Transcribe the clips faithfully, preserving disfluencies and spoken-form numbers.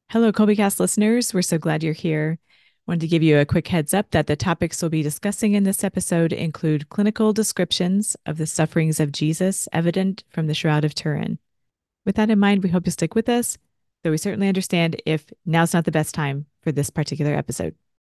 Hello, Colbycast listeners. We're so glad you're here. Wanted to give you a quick heads up that the topics we'll be discussing in this episode include clinical descriptions of the sufferings of Jesus evident from the Shroud of Turin. With that in mind, we hope you stick with us, though we certainly understand if now's not the best time for this particular episode.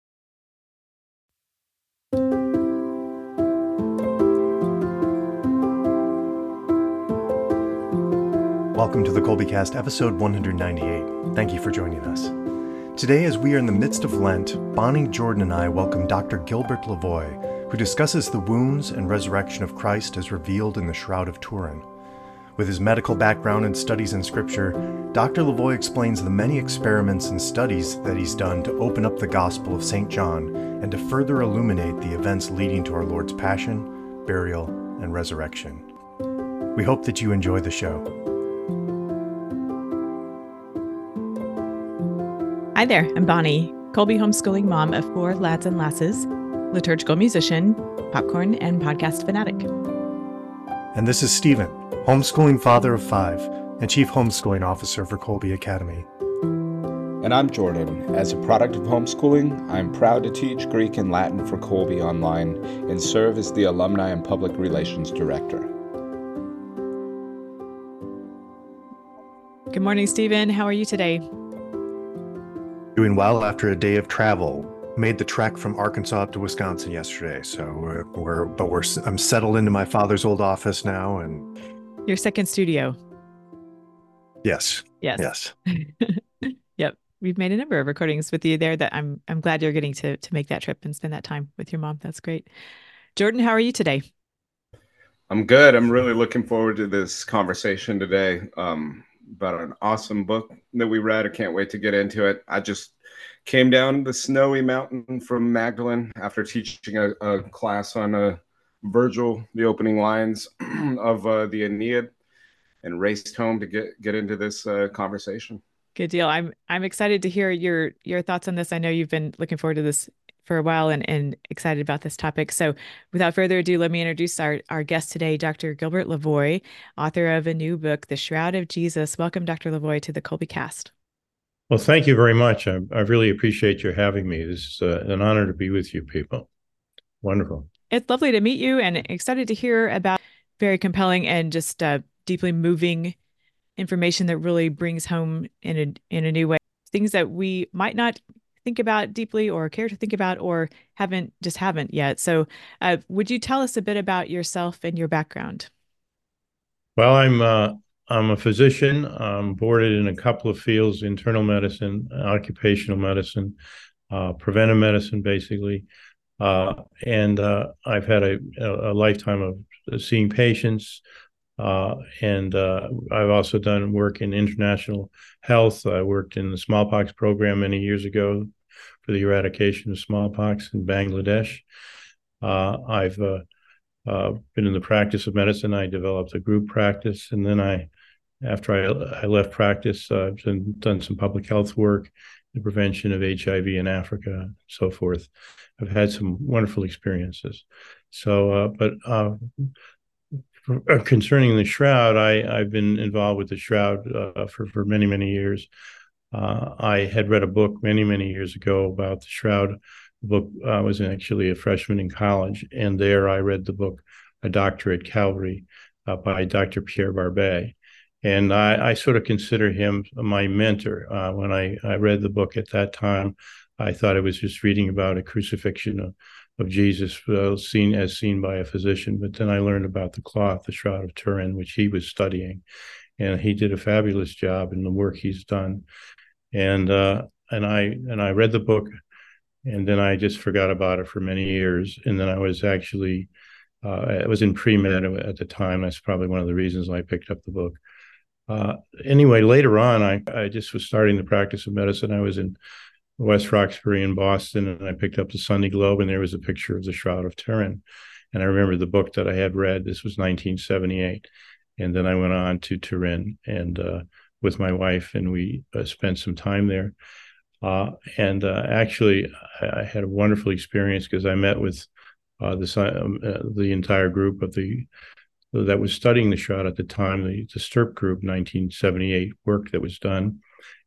Welcome to the Colbycast, episode one ninety-eight. Thank you for joining us. Today, as we are in the midst of Lent, Bonnie, Jordan, and I welcome Doctor Gilbert Lavoie, who discusses the wounds and resurrection of Christ as revealed in the Shroud of Turin. With his medical background and studies in Scripture, Doctor Lavoie explains the many experiments and studies that he's done to open up the Gospel of Saint John and to further illuminate the events leading to our Lord's passion, burial, and resurrection. We hope that you enjoy the show. Hi there, I'm Bonnie, Colby homeschooling mom of four lads and lasses, liturgical musician, popcorn, and podcast fanatic. And this is Stephen, homeschooling father of five and chief homeschooling officer for Colby Academy. And I'm Jordan. As a product of homeschooling, I'm proud to teach Greek and Latin for Colby online and serve as the Alumni and Public Relations Director. Good morning, Stephen. How are you today? Doing well after a day of travel. Made the trek from Arkansas to Wisconsin yesterday, so we're, we're but we're I'm settled into my father's old office now, and your second studio. Yes. Yes. Yes. Yep. We've made a number of recordings with you there that I'm I'm glad you're getting to to make that trip and spend that time with your mom. That's great. Jordan, how are you today? I'm good. I'm really looking forward to this conversation today. Um, about an awesome book that we read. I can't wait to get into it. I just came down the snowy mountain from Magdalene after teaching a, a class on uh, Virgil, the opening lines of uh, the Aeneid, and raced home to get, get into this uh, conversation. Good deal. I'm I'm excited to hear your your thoughts on this. I know you've been looking forward to this for a while and, and excited about this topic. So without further ado, let me introduce our, our guest today, Doctor Gilbert Lavoie, author of a new book, The Shroud of Jesus. Welcome, Doctor Lavoie, to the Colbycast. Well, thank you very much. I, I really appreciate your having me. This is uh, an honor to be with you people. Wonderful. It's lovely to meet you and excited to hear about very compelling and just uh, deeply moving information that really brings home in a, in a new way, things that we might not think about deeply or care to think about or haven't just haven't yet. So uh, would you tell us a bit about yourself and your background? Well, I'm uh, I'm a physician. I'm boarded in a couple of fields: internal medicine, occupational medicine, uh, preventive medicine, basically. Uh, and uh, I've had a, a lifetime of seeing patients. Uh, and uh, I've also done work in international health. I worked in the smallpox program many years ago for the eradication of smallpox in Bangladesh. Uh, I've uh, uh, been in the practice of medicine. I developed a group practice, and then I, after I, I left practice, uh, I've done, done some public health work, the prevention of H I V in Africa, and so forth. I've had some wonderful experiences. So, uh, but uh, concerning the Shroud, I, I've been involved with the Shroud uh, for, for many, many years. Uh, I had read a book many, many years ago about the Shroud. The book I uh, was actually a freshman in college, and there I read the book, A Doctor at Calvary, uh, by Doctor Pierre Barbet. And I, I sort of consider him my mentor. Uh, when I, I read the book at that time, I thought I was just reading about a crucifixion of of Jesus uh, seen as seen by a physician. But then I learned about the cloth, the Shroud of Turin, which he was studying. And he did a fabulous job in the work he's done. And uh, and I and I read the book, and then I just forgot about it for many years. And then I was actually, uh, I was in pre-med at the time. That's probably one of the reasons I picked up the book. Uh, anyway, later on, I, I just was starting the practice of medicine. I was in West Roxbury in Boston, and I picked up the Sunday Globe, and there was a picture of the Shroud of Turin. And I remember the book that I had read. This was nineteen seventy-eight. And then I went on to Turin and uh, with my wife, and we uh, spent some time there. Uh, and uh, actually, I, I had a wonderful experience because I met with uh, the, uh, the entire group of the that was studying the Shroud at the time, the, the Stirp group, nineteen seventy-eight work that was done.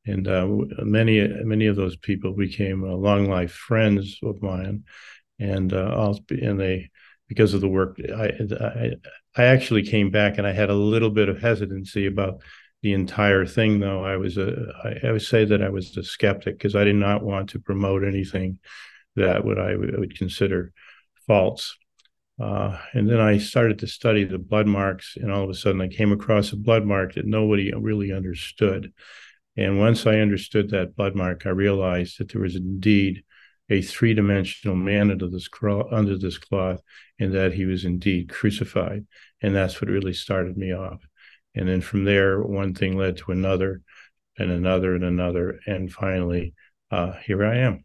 And uh, many many of those people became uh, long life friends of mine, and uh, I'll, and they because of the work I, I I actually came back, and I had a little bit of hesitancy about the entire thing, though. I was a I, I would say that I was a skeptic because I did not want to promote anything that would I would consider false. Uh, and then I started to study the blood marks, and all of a sudden I came across a blood mark that nobody really understood. And once I understood that blood mark, I realized that there was indeed a three-dimensional man under this cloth, under this cloth, and that he was indeed crucified. And that's what really started me off. And then from there, one thing led to another, and another, and another, and finally, uh, here I am.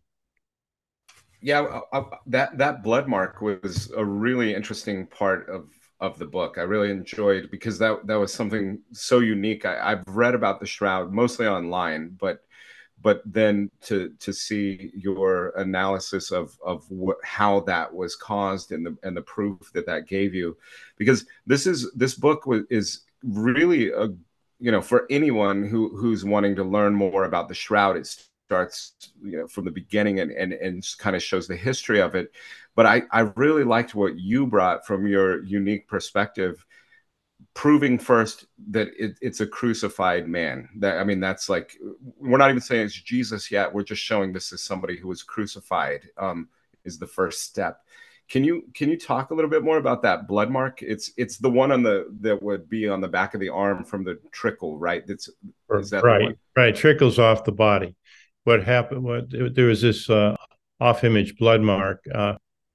Yeah, I, I, that that blood mark was a really interesting part of of the book. I really enjoyed because that that was something so unique. I, I've read about the shroud mostly online, but but then to to see your analysis of of what, how that was caused and the and the proof that that gave you, because this is this book was, is really a you know for anyone who who's wanting to learn more about the shroud. It's starts you know from the beginning and and, and kind of shows the history of it. But I, I really liked what you brought from your unique perspective, proving first that it, it's a crucified man. That I mean, that's like, we're not even saying it's Jesus yet. We're just showing this is somebody who was crucified, um, is the first step. Can you can you talk a little bit more about that blood mark? It's it's the one on the that would be on the back of the arm from the trickle, right? That's is that right, the one? Right. Trickles off the body. What happened? What there was this uh, off-image blood mark uh,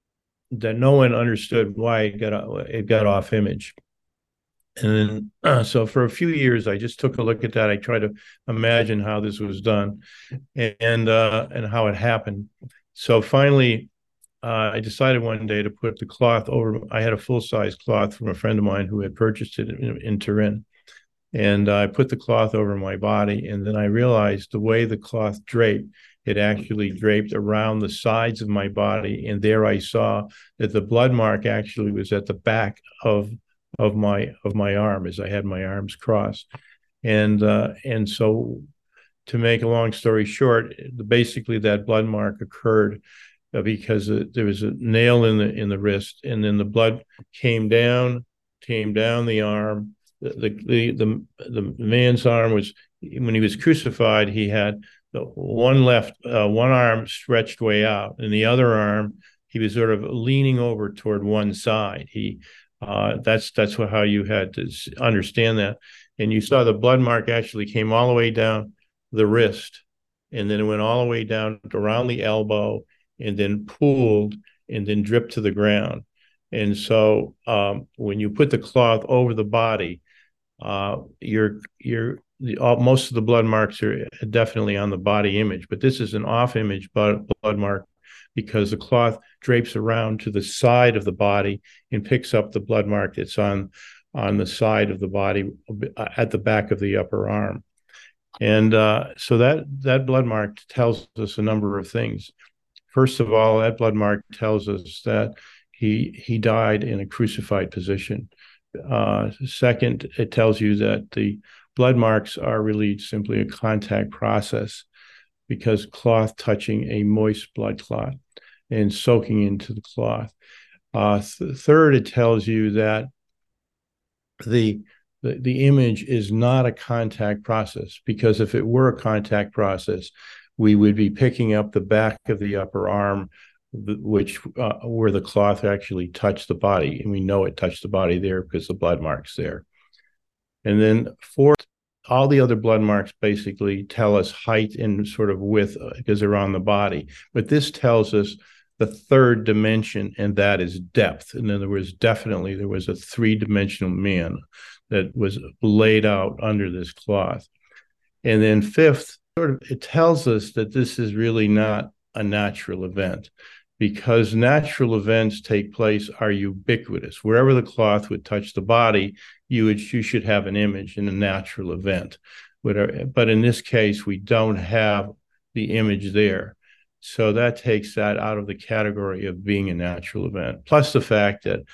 that no one understood why it got it got off image. And then, uh, so for a few years, I just took a look at that. I tried to imagine how this was done, and uh, and how it happened. So finally, uh, I decided one day to put the cloth over. I had a full-size cloth from a friend of mine who had purchased it in, in Turin. And I put the cloth over my body, and then I realized the way the cloth draped, it actually draped around the sides of my body. And there I saw that the blood mark actually was at the back of of my of my arm as I had my arms crossed. And uh, and so, to make a long story short, basically that blood mark occurred because there was a nail in the in the wrist, and then the blood came down, came down the arm. The, the the the man's arm was, when he was crucified, he had the one left uh, one arm stretched way out, and the other arm he was sort of leaning over toward one side. He uh, that's that's what, how you had to understand that. And you saw the blood mark actually came all the way down the wrist, and then it went all the way down around the elbow, and then pooled, and then dripped to the ground. And so um, when you put the cloth over the body, uh, you're you're the, all, most of the blood marks are definitely on the body image, but this is an off-image blood, blood mark because the cloth drapes around to the side of the body and picks up the blood mark that's on on the side of the body at the back of the upper arm. And uh, so that that blood mark tells us a number of things. First of all, that blood mark tells us that he he died in a crucified position. Uh, second, it tells you that the blood marks are really simply a contact process because cloth touching a moist blood clot and soaking into the cloth. Uh, th- third, it tells you that the, the the image is not a contact process, because if it were a contact process, we would be picking up the back of the upper arm, which uh, where the cloth actually touched the body, and we know it touched the body there because the blood mark's there. And then fourth, all the other blood marks basically tell us height and sort of width because they're on the body, but this tells us the third dimension, and that is depth. In other words, definitely there was a three-dimensional man that was laid out under this cloth. And then fifth, sort of, it tells us that this is really not a natural event, because natural events take place are ubiquitous. Wherever the cloth would touch the body, you would you should have an image in a natural event. But in this case, we don't have the image there. So that takes that out of the category of being a natural event. Plus the fact that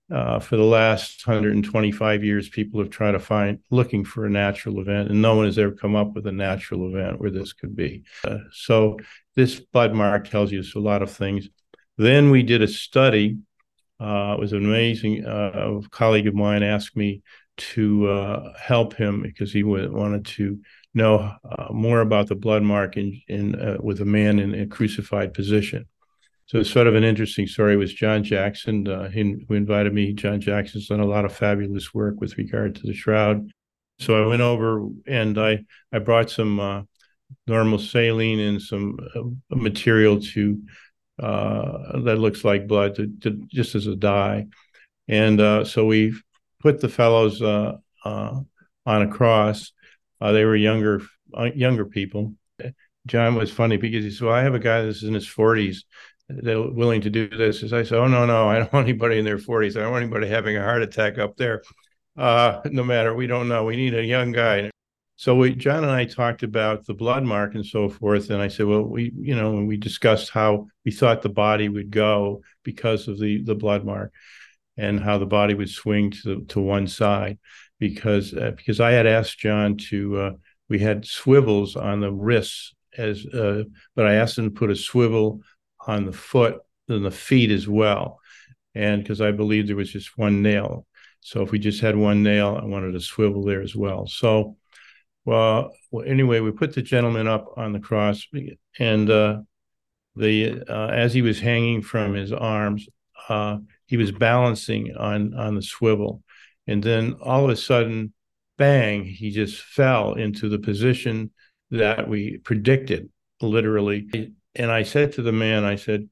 uh, for the last one hundred twenty-five years, people have tried to find, looking for a natural event, and no one has ever come up with a natural event where this could be. Uh, so this blood mark tells you a lot of things. Then we did a study. Uh, it was amazing. Uh, a colleague of mine asked me to uh, help him because he w- wanted to know uh, more about the blood mark in, in uh, with a man in a crucified position. So it's sort of an interesting story. It was John Jackson uh, he, who invited me. John Jackson's done a lot of fabulous work with regard to the shroud. So I went over and I I brought some uh, normal saline and some uh, material to uh, that looks like blood, to, to, just as a dye. And uh, so we put the fellows uh, uh, on a cross. Uh, they were younger uh, younger people. John was funny because he said, "Well, I have a guy that's in his forties they're willing to do this." As I said, "Oh, no, no, I don't want anybody in their forties. I don't want anybody having a heart attack up there. Uh, no matter, we don't know. We need a young guy." So we, John and I talked about the blood mark and so forth. And I said, well, we, you know, and we discussed how we thought the body would go because of the, the blood mark and how the body would swing to, to one side because, uh, because I had asked John to, uh, we had swivels on the wrists as, uh, but I asked him to put a swivel on the foot and the feet as well. And because I believed there was just one nail. So if we just had one nail, I wanted a swivel there as well. So, well, well anyway, we put the gentleman up on the cross, and uh, the uh, as he was hanging from his arms, uh, he was balancing on on the swivel, and then all of a sudden, bang! He just fell into the position that we predicted, literally. And I said to the man, I said,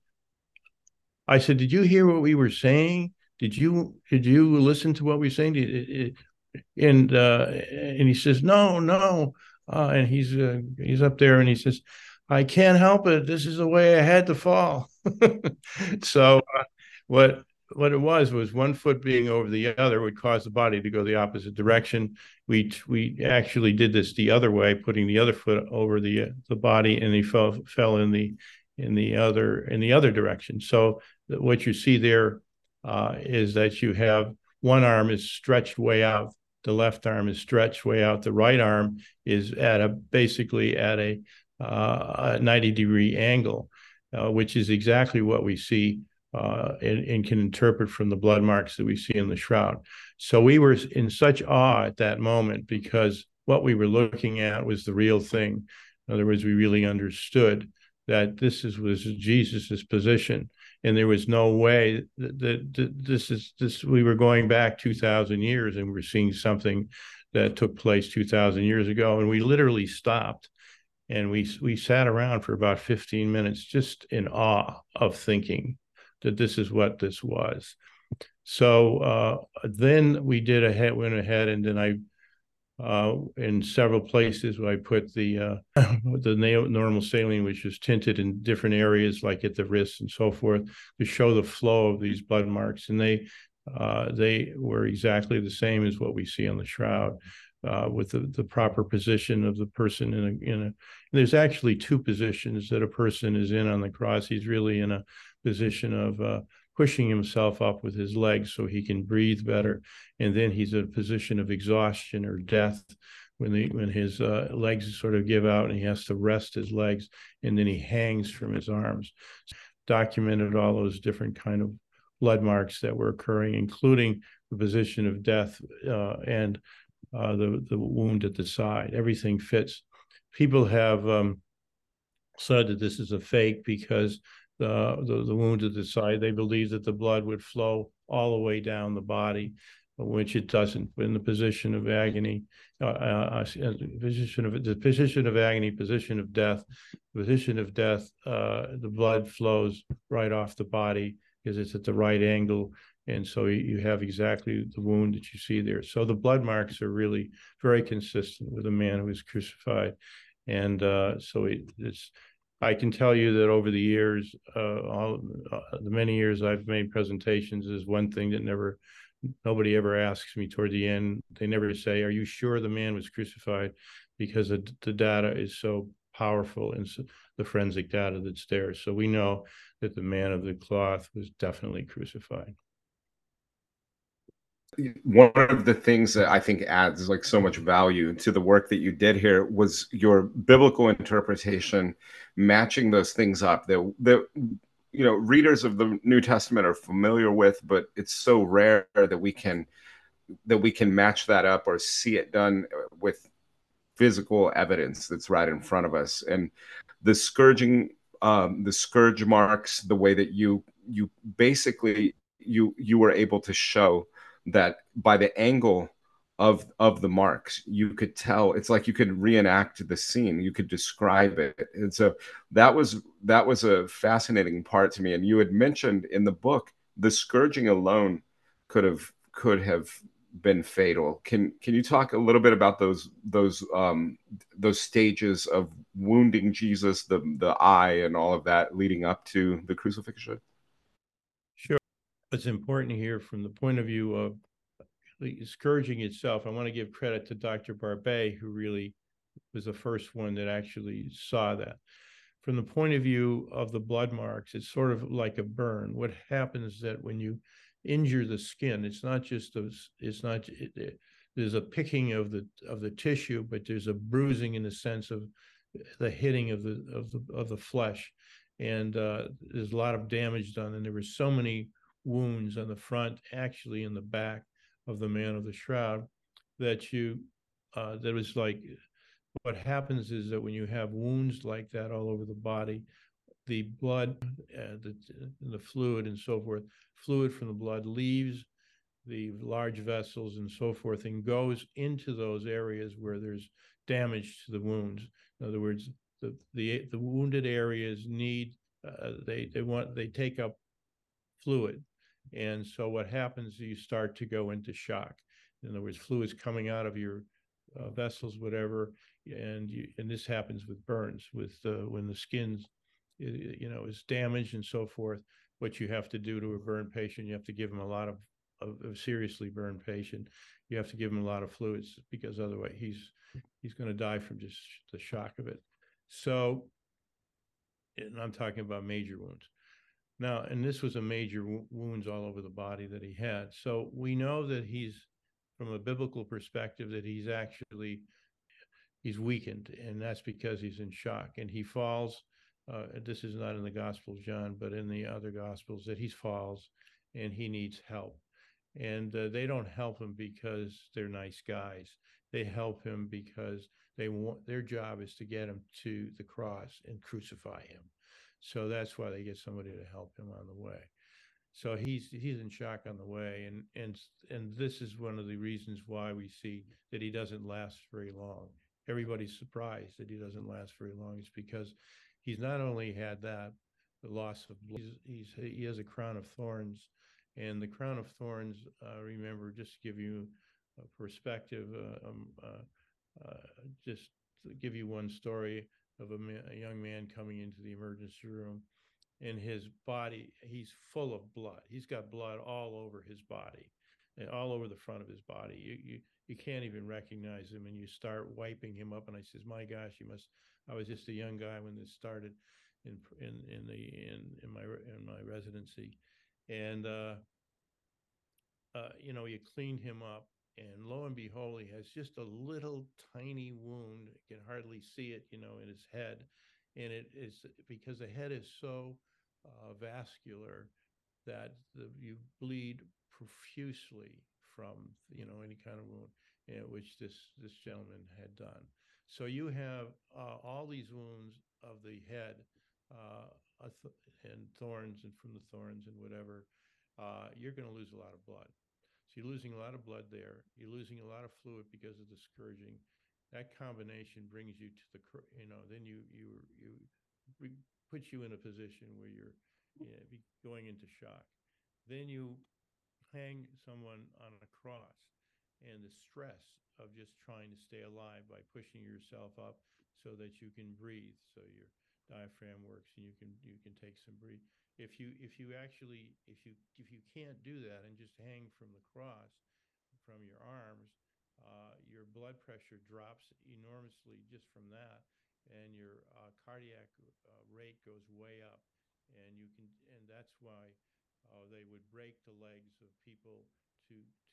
I said, "Did you hear what we were saying? Did you did you listen to what we were saying?" Did, it, and uh, and he says, "No, no," uh, and he's uh, he's up there, and he says, "I can't help it. This is the way I had to fall." So uh, what what it was was one foot being over the other would cause the body to go the opposite direction. We we actually did this the other way, putting the other foot over the uh, the body, and he fell fell in the in the other in the other direction. So what you see there uh, is that you have one arm is stretched way out. The left arm is stretched way out. The right arm is at a basically at a, uh, a ninety degree angle, uh, which is exactly what we see uh, and, and can interpret from the blood marks that we see in the shroud. So we were in such awe at that moment because what we were looking at was the real thing. In other words, we really understood that this is, was Jesus's position, and there was no way that, that, that this is this. We were going back two thousand years, and we're seeing something that took place two thousand years ago, and we literally stopped, and we we sat around for about fifteen minutes, just in awe of thinking that this is what this was. So uh, then we did ahead, went ahead, and then I. Uh, in several places where I put the uh, the normal saline, which is tinted in different areas, like at the wrists and so forth, to show the flow of these blood marks, and they uh, they were exactly the same as what we see on the shroud, uh, with the, the proper position of the person in a in a. There's actually two positions that a person is in on the cross. He's really in a position of uh, pushing himself up with his legs so he can breathe better. And then he's in a position of exhaustion or death when the when his uh, legs sort of give out and he has to rest his legs, and then he hangs from his arms. Documented all those different kind of blood marks that were occurring, including the position of death uh, and uh, the, the wound at the side. Everything fits. People have um, said that this is a fake because The, the the wound at the side, they believe that the blood would flow all the way down the body, which it doesn't. In the position of agony, uh, uh, position of the position of agony, position of death, position of death, uh, the blood flows right off the body because it's at the right angle, and so you have exactly the wound that you see there. So the blood marks are really very consistent with a man who was crucified, and uh, so it, it's. I can tell you that over the years, uh, all uh, the many years I've made presentations, is one thing that never, nobody ever asks me toward the end. They never say, "Are you sure the man was crucified?" Because the, the data is so powerful, and so, the forensic data that's there. So we know that the man of the cloth was definitely crucified. one of the things that I think adds like so much value to the work that you did here was your biblical interpretation, matching those things up that that you know readers of the New Testament are familiar with, but it's so rare that we can that we can match that up or see it done with physical evidence that's right in front of us. And the scourging, um, the scourge marks, the way that you you basically you you were able to show that by the angle of of the marks, you could tell. It's like you could reenact the scene, you could describe it. And so that was that was a fascinating part to me. And you had mentioned in the book the scourging alone could have could have been fatal. Can can you talk a little bit about those those um, those stages of wounding Jesus, the the eye, and all of that leading up to the crucifixion? Sure. It's important here from the point of view of the scourging itself. I want to give credit to Doctor Barbet, who really was the first one that actually saw that. From the point of view of the blood marks, it's sort of like a burn. What happens is that when you injure the skin, it's not just those, it's not, it, it, there's a picking of the of the tissue, but there's a bruising in the sense of the hitting of the of the of the flesh, and uh, there's a lot of damage done. And there were so many wounds on the front, actually in the back of the man of the shroud, that you uh, that was like, what happens is that when you have wounds like that all over the body, the blood, uh, the, the fluid and so forth, fluid from the blood leaves the large vessels and so forth and goes into those areas where there's damage to the wounds. In other words, the the, the wounded areas need, uh, they they want they take up fluid, and so what happens is you start to go into shock. In other words, fluids coming out of your uh, vessels, whatever, and you, and this happens with burns, with uh, when the skin's you know is damaged and so forth. What you have to do to a burn patient, you have to give them a lot of a, a seriously burned patient, you have to give him a lot of fluids, because otherwise he's he's going to die from just the shock of it. So, and I'm talking about major wounds. Now, and this was a major w- wounds all over the body that he had. So we know that he's, from a biblical perspective, that he's actually he's weakened, and that's because he's in shock, and he falls. Uh, this is not in the Gospel of John, but in the other Gospels, that he falls, and he needs help. And uh, they don't help him because they're nice guys. They help him because they want, their job is to get him to the cross and crucify him. So that's why they get somebody to help him on the way. So he's he's in shock on the way, and and and this is one of the reasons why we see that he doesn't last very long. Everybody's surprised that he doesn't last very long. It's because he's not only had that, the loss of blood, he's, he's he has a crown of thorns, and the crown of thorns. Uh, remember, just to give you a perspective, uh, um, uh, uh, just to give you one story of a, man, a young man coming into the emergency room. In his body, he's full of blood. He's got blood all over his body, and all over the front of his body. You you you can't even recognize him, and you start wiping him up. And I says, "My gosh, you must." I was just a young guy when this started, in in in the in in my in my residency, and uh, uh, you know, you cleaned him up, and lo and behold, he has just a little tiny wound. You can hardly see it, you know, in his head, and it is because the head is so uh, vascular that the, you bleed profusely from, you know, any kind of wound, you know, which this this gentleman had done. So you have uh, all these wounds of the head, uh, and thorns, and from the thorns and whatever, uh, you're going to lose a lot of blood. So you're losing a lot of blood there. You're losing a lot of fluid because of the scourging. That combination brings you to the, you know, then you you you puts you in a position where you're, you know, going into shock. Then you hang someone on a cross, and the stress of just trying to stay alive by pushing yourself up so that you can breathe, so your diaphragm works and you can you can take some breathe. If you if you actually if you if you can't do that and just hang from the cross from your arms, uh, your blood pressure drops enormously just from that, and your uh, cardiac uh, rate goes way up, and you can and that's why uh, they would break the legs of people to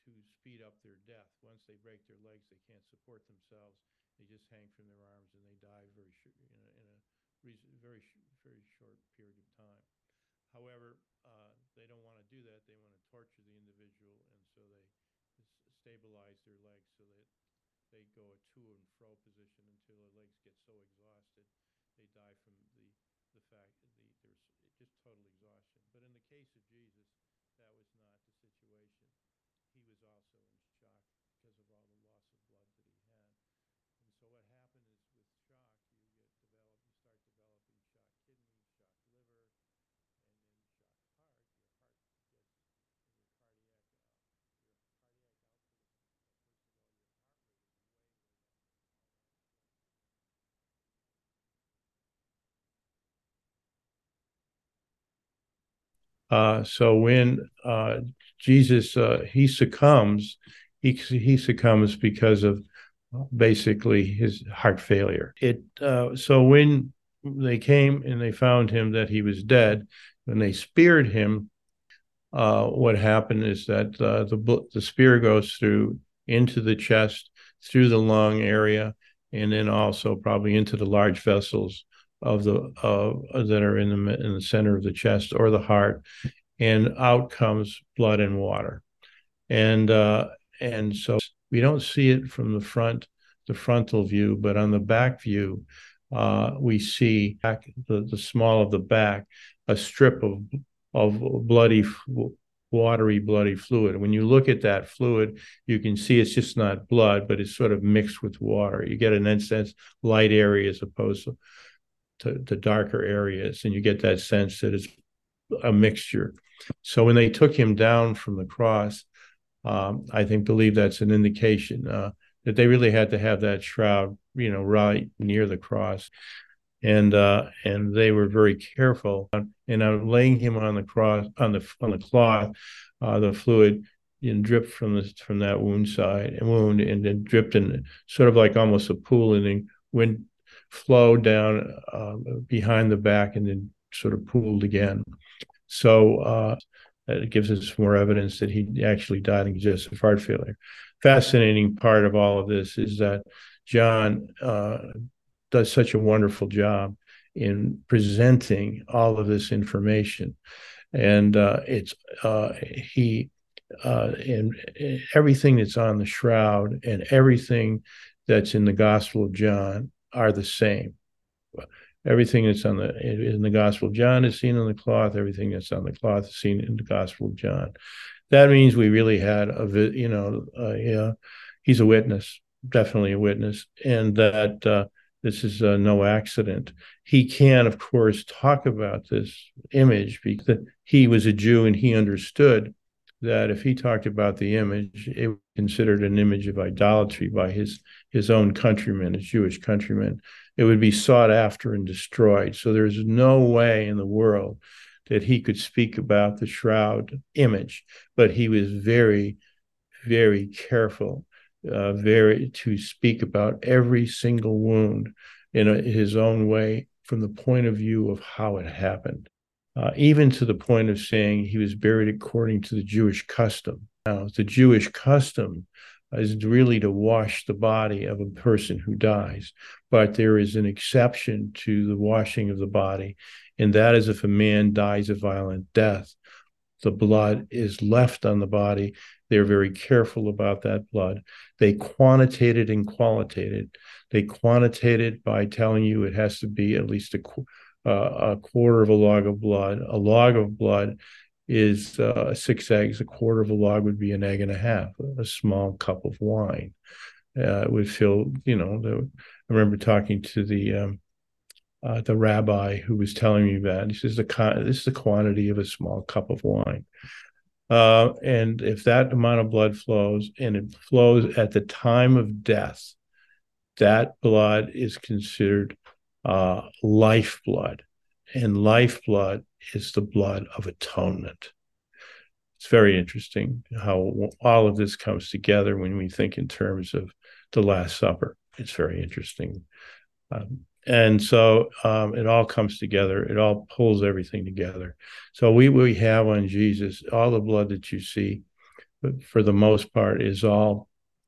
to speed up their death. Once they break their legs, they can't support themselves. They just hang from their arms and they die very short, in a, in a very very short period of time. However, uh, they don't want to do that. They want to torture the individual, and so they stabilize their legs so that they go a to and fro position until their legs get so exhausted they die from the the fact that the, there's just total exhaustion. But in the case of Jesus, that was not the situation. He was also in shock because of all the loss of blood that he had. And so what happened is with shock, you get develop, you start developing shock kidney, shock liver, and then shock heart. Your heart gets, and your cardiac, uh, your cardiac output is, uh, first of all, your heart rate is way, way up. Uh, so when uh, Jesus uh, he succumbs, he he succumbs because of basically his heart failure. It uh, so when they came and they found him that he was dead, when they speared him, uh, what happened is that uh, the the spear goes through into the chest, through the lung area, and then also probably into the large vessels of the uh, that are in the in the center of the chest or the heart, and out comes blood and water, and uh, and so we don't see it from the front, the frontal view, but on the back view, uh, we see back, the the small of the back, a strip of of bloody, watery, bloody fluid. When you look at that fluid, you can see it's just not blood, but it's sort of mixed with water. You get an sense light area as opposed to To, to darker areas, and you get that sense that it's a mixture. So when they took him down from the cross, um, I think believe that's an indication uh, that they really had to have that shroud, you know, right near the cross, and uh, and they were very careful. And uh, laying him on the cross on the on the cloth, uh, the fluid you know, dripped from the from that wound side and wound, and then dripped in sort of like almost a pool, and then went flow down uh, behind the back and then sort of pooled again. So uh, it gives us more evidence that he actually died in congestive heart failure. Fascinating part of all of this is that John uh, does such a wonderful job in presenting all of this information. And uh, it's uh, he uh, and everything that's on the shroud and everything that's in the Gospel of John are the same. Everything that's on the in the Gospel of John is seen on the cloth. Everything that's on the cloth is seen in the Gospel of John. That means we really had a, you know, uh, yeah, he's a witness, definitely a witness, and that uh, this is uh, no accident. He can, of course, talk about this image because he was a Jew and he understood that if he talked about the image, it was considered an image of idolatry by his his own countrymen, his Jewish countrymen. It would be sought after and destroyed. So there's no way in the world that he could speak about the shroud image, but he was very, very careful, uh, very to speak about every single wound in a, his own way from the point of view of how it happened. Uh, even to the point of saying he was buried according to the Jewish custom. Now, the Jewish custom is really to wash the body of a person who dies, but there is an exception to the washing of the body, and that is if a man dies a violent death. The blood is left on the body. They're very careful about that blood. They quantitated and qualitated. They quantitated by telling you it has to be at least a Uh, a quarter of a log of blood. A log of blood is uh, six eggs. A quarter of a log would be an egg and a half, a small cup of wine. Uh, it would fill, you know, the, I remember talking to the um, uh, the rabbi who was telling me that. He says, the con- this is the quantity of a small cup of wine. Uh, and if that amount of blood flows, and it flows at the time of death, that blood is considered Uh, lifeblood, and lifeblood is the blood of atonement. It's very interesting how all of this comes together when we think in terms of the Last Supper. It's very interesting. Um, and so um, it all comes together. It all pulls everything together. So we, we have on Jesus all the blood that you see but for the most part, is all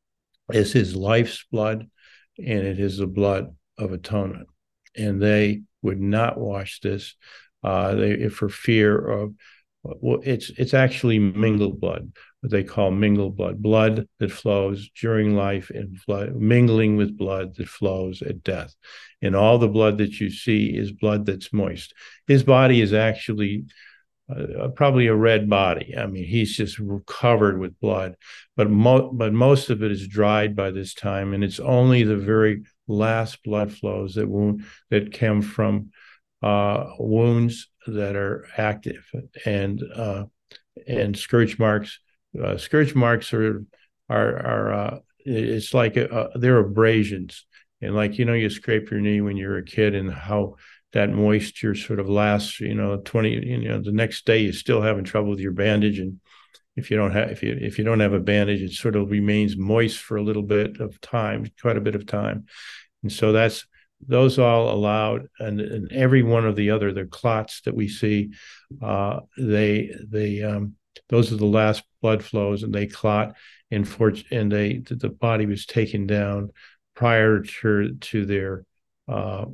is his life's blood, and it is the blood of atonement. And they would not wash this, uh, they for fear of, well, it's it's actually mingled blood, what they call mingled blood, blood that flows during life and blood, mingling with blood that flows at death. And all the blood that you see is blood that's moist. His body is actually uh, probably a red body. I mean, he's just covered with blood, but mo- but most of it is dried by this time, and it's only the very last blood flows that wound that came from uh, wounds that are active, and uh, and scourge marks. Uh, scourge marks are are are uh, it's like a, a, they're abrasions, and like, you know, you scrape your knee when you're a kid, and how that moisture sort of lasts, you know, twenty, you know, the next day you're still having trouble with your bandage, and if you don't have if you if you don't have a bandage, it sort of remains moist for a little bit of time, quite a bit of time. And so that's those all allowed, and, and every one of the other the clots that we see, uh, they they um, those are the last blood flows, and they clot, and for and they the body was taken down prior to to their uh,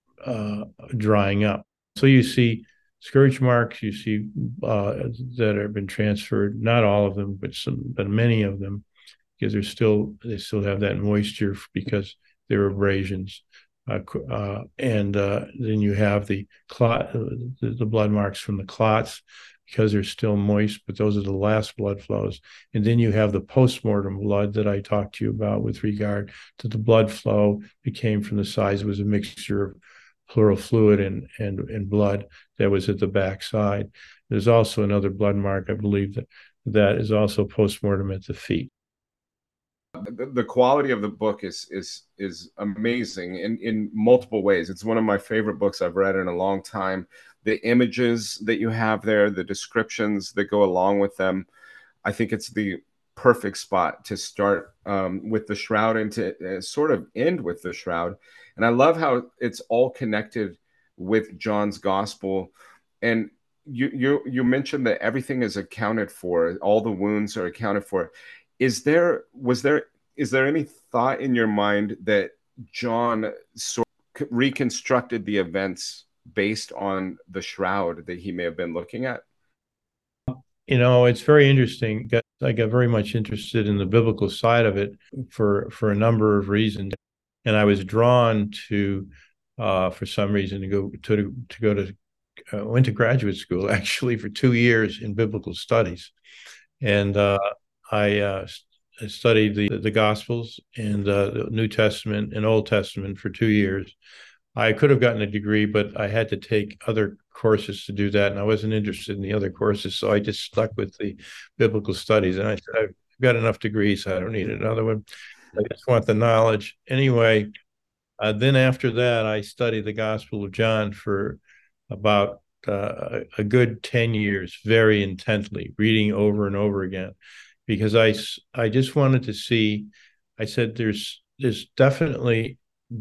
uh, drying up. So you see scourge marks, you see uh, that have been transferred. Not all of them, but some, but many of them, because they're still they still have that moisture because they're abrasions. Uh, uh, and uh, then you have the clot, the, the blood marks from the clots, because they're still moist, but those are the last blood flows. And then you have the postmortem blood that I talked to you about with regard to the blood flow that came from the sides. It was a mixture of pleural fluid and, and, and blood that was at the backside. There's also another blood mark, I believe, that, that is also postmortem at the feet. The, the quality of the book is is is amazing in, in multiple ways. It's one of my favorite books I've read in a long time. The images that you have there, the descriptions that go along with them, I think it's the perfect spot to start um, with the shroud and to uh, sort of end with the shroud. And I love how it's all connected with John's gospel. And you you you mentioned that everything is accounted for, all the wounds are accounted for. Is there was there is there any thought in your mind that John sort of reconstructed the events based on the shroud that he may have been looking at? You know, it's very interesting. I got very much interested in the biblical side of it for for a number of reasons, and I was drawn to, uh, for some reason, to go to to go to uh, went to graduate school actually for two years in biblical studies, and uh, I. Uh, I studied the, the Gospels and uh, the New Testament and Old Testament for two years. I could have gotten a degree, but I had to take other courses to do that, and I wasn't interested in the other courses, so I just stuck with the biblical studies. And I said, I've got enough degrees, I don't need another one. I just want the knowledge. Anyway, uh, then after that, I studied the Gospel of John for about uh, a good ten years, very intently, reading over and over again. Because I, I just wanted to see, I said, there's there's definitely,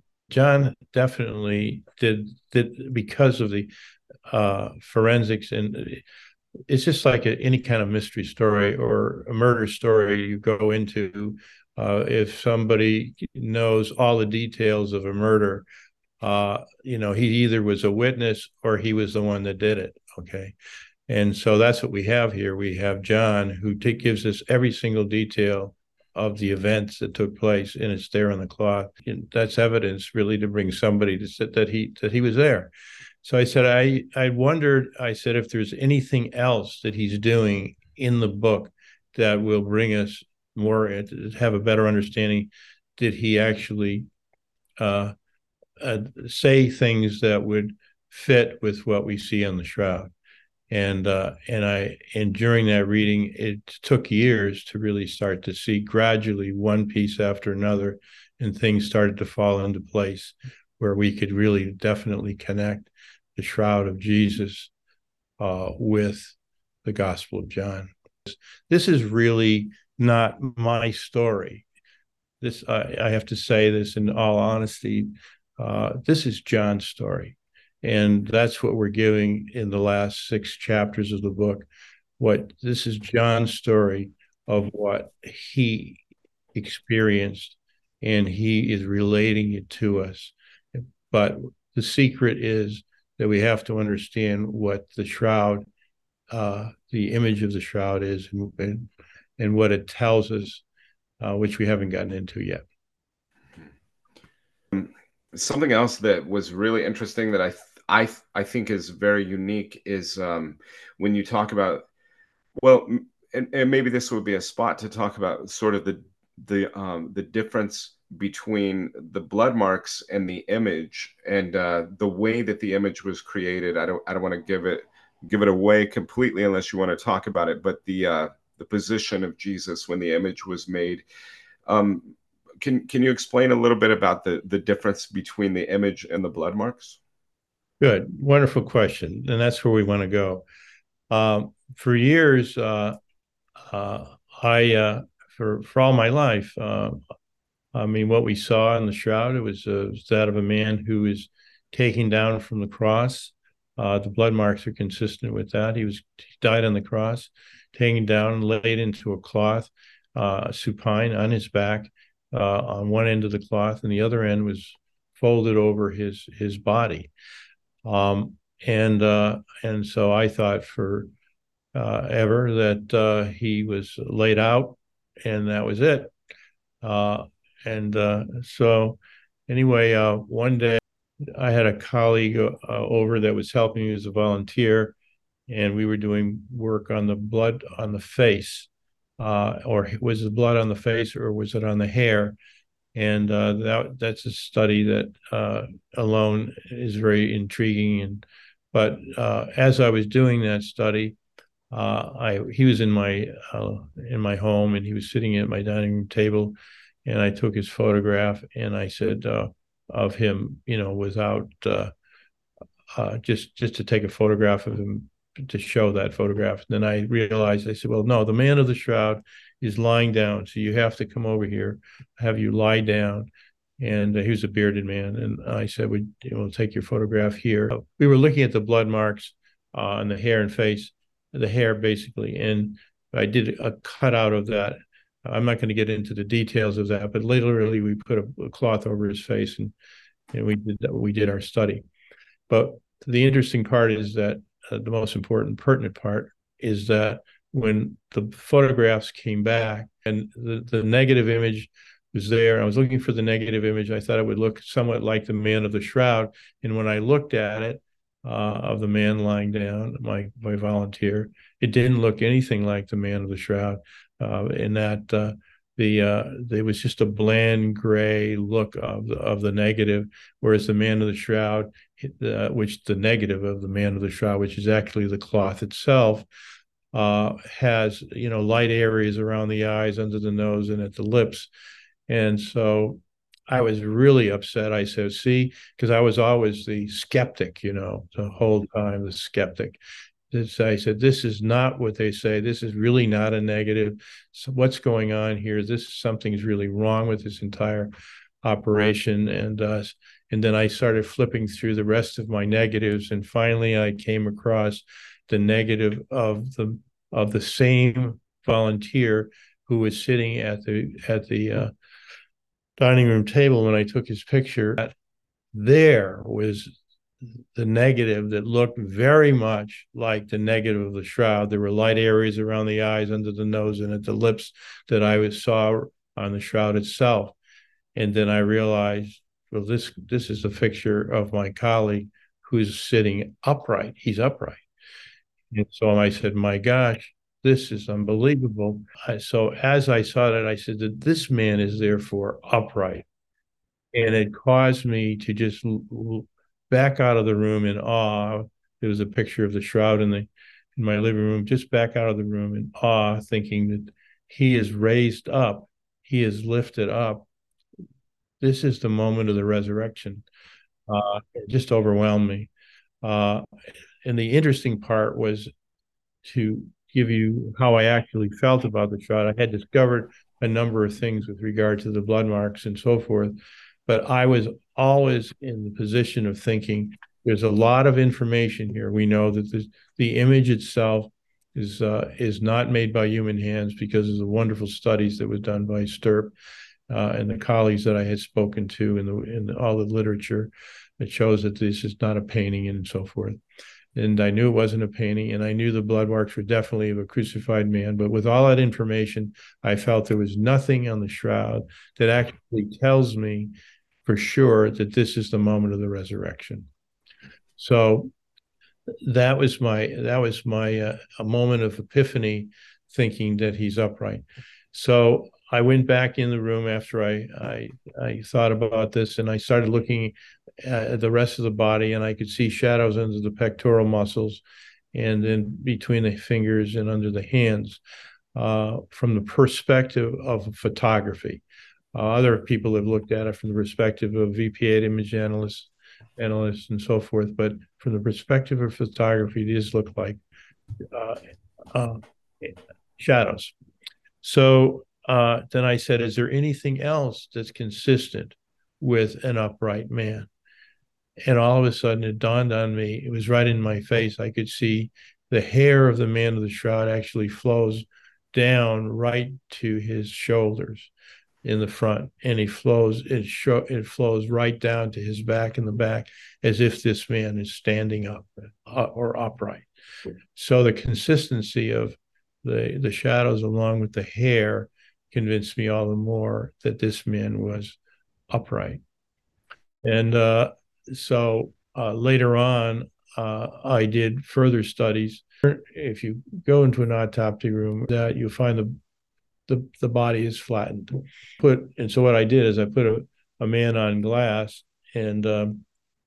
John definitely did, did because of the uh, forensics, and it's just like a, any kind of mystery story or a murder story you go into. Uh, if somebody knows all the details of a murder, uh, you know, he either was a witness or he was the one that did it, okay? And so that's what we have here. We have John, who t- gives us every single detail of the events that took place, and it's there on the cloth. And that's evidence, really, to bring somebody to sit that he that he was there. So I said, I I wondered, I said, if there's anything else that he's doing in the book that will bring us more, have a better understanding. Did he actually uh, uh, say things that would fit with what we see on the shroud? And uh, and I and during that reading, it took years to really start to see gradually one piece after another, and things started to fall into place where we could really definitely connect the shroud of Jesus uh, with the Gospel of John. This is really not my story. This I, I have to say this in all honesty. Uh, this is John's story. And that's what we're giving in the last six chapters of the book. What this is John's story of what he experienced, and he is relating it to us. But the secret is that we have to understand what the shroud, uh, the image of the shroud is, and, and, and what it tells us, uh, which we haven't gotten into yet. Something else that was really interesting that I th- I th- I think is very unique is um, when you talk about, well, and, and maybe this would be a spot to talk about sort of the the um, the difference between the blood marks and the image, and uh, the way that the image was created. I don't I don't want to give it give it away completely unless you want to talk about it, but the uh, the position of Jesus when the image was made. Um, can can you explain a little bit about the the difference between the image and the blood marks? Good, wonderful question, and that's where we want to go. Um, for years, uh, uh, I uh, for for all my life, uh, I mean, what we saw in the shroud, it was, uh, was that of a man who is taken down from the cross. Uh, the blood marks are consistent with that. He was he died on the cross, taken down, laid into a cloth, uh, supine on his back, uh, on one end of the cloth, and the other end was folded over his his body. Um, and uh, and so I thought for uh, ever that uh, he was laid out, and that was it. Uh, and uh, so, anyway, uh, one day I had a colleague uh, over that was helping me as a volunteer, and we were doing work on the blood on the face. Uh, or was the blood on the face, or was it on the hair? And uh, that that's a study that uh, alone is very intriguing. And but uh, as I was doing that study, uh, I he was in my uh, in my home, and he was sitting at my dining room table, and I took his photograph, and I said uh, of him, you know, without uh, uh, just just to take a photograph of him to show that photograph. And then I realized, I said, well, no, the man of the shroud is lying down, so you have to come over here, have you lie down. And uh, he was a bearded man, and I said, we you know, take your photograph here. We were looking at the blood marks uh, on the hair and face, the hair basically, and I did a cutout of that. I'm not going to get into the details of that, but literally we put a, a cloth over his face, and and we did that. We did our study. But the interesting part is that uh, the most important, pertinent part is that when the photographs came back and the, the negative image was there, I was looking for the negative image. I thought it would look somewhat like the man of the shroud. And when I looked at it, uh, of the man lying down, my my volunteer, it didn't look anything like the man of the shroud. Uh, in that uh, the uh, there was just a bland gray look of the, of the negative, whereas the man of the shroud, uh, which the negative of the man of the shroud, which is actually the cloth itself, uh, has you know light areas around the eyes, under the nose, and at the lips. And so I was really upset. I said, see, because I was always the skeptic, you know, the whole time, the skeptic. I said, this is not what they say. This is really not a negative. So what's going on here? This something's really wrong with this entire operation. And uh, and then I started flipping through the rest of my negatives, and finally I came across the negative of the of the same volunteer who was sitting at the at the uh, dining room table when I took his picture. There was the negative that looked very much like the negative of the shroud. There were light areas around the eyes, under the nose, and at the lips that I saw on the shroud itself. And then I realized, well, this this is a picture of my colleague who's sitting upright. He's upright. And so I said, my gosh, this is unbelievable. So as I saw that, I said that this man is therefore upright. And it caused me to just back out of the room in awe. There was a picture of the shroud in the in my living room, just back out of the room in awe, thinking that he is raised up, he is lifted up. This is the moment of the resurrection. Uh, it just overwhelmed me. Uh, and the interesting part was to give you how I actually felt about the shroud. I had discovered a number of things with regard to the blood marks and so forth, but I was always in the position of thinking there's a lot of information here. We know that the, the image itself is uh, is not made by human hands because of the wonderful studies that was done by Stirp uh, and the colleagues that I had spoken to in the in all the literature that shows that this is not a painting and so forth. And I knew it wasn't a painting, and I knew the blood marks were definitely of a crucified man. But with all that information, I felt there was nothing on the shroud that actually tells me for sure that this is the moment of the resurrection. So that was my that was my uh, a moment of epiphany, thinking that he's upright. So I went back in the room after I I, I thought about this, and I started looking at the rest of the body, and I could see shadows under the pectoral muscles, and then between the fingers and under the hands, uh, from the perspective of photography. Uh, other people have looked at it from the perspective of V P eight image analysts, analysts and so forth, but from the perspective of photography, these look like uh, uh, shadows. So uh, then I said, is there anything else that's consistent with an upright man? And all of a sudden it dawned on me, it was right in my face. I could see the hair of the man of the shroud actually flows down right to his shoulders in the front, and he flows it show it flows right down to his back in the back, as if this man is standing up uh, or upright. So the consistency of the the shadows along with the hair convinced me all the more that this man was upright. And uh, so uh, later on, uh, I did further studies. If you go into an autopsy room, that you find the the the body is flattened. Put and so what I did is I put a, a man on glass, and um,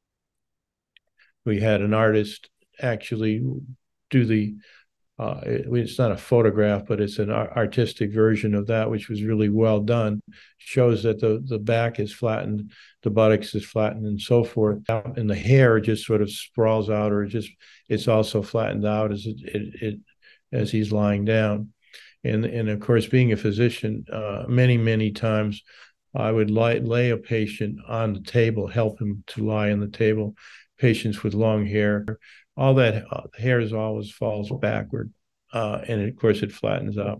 we had an artist actually do the. Uh, it, it's not a photograph, but it's an artistic version of that, which was really well done. Shows that the the back is flattened, the buttocks is flattened, and so forth, and the hair just sort of sprawls out, or just it's also flattened out as it, it, it as he's lying down. And, and of course, being a physician, uh, many, many times I would lay, lay a patient on the table, help him to lie on the table. Patients with long hair, all that uh, hair is always falls backward. Uh, and of course, it flattens out.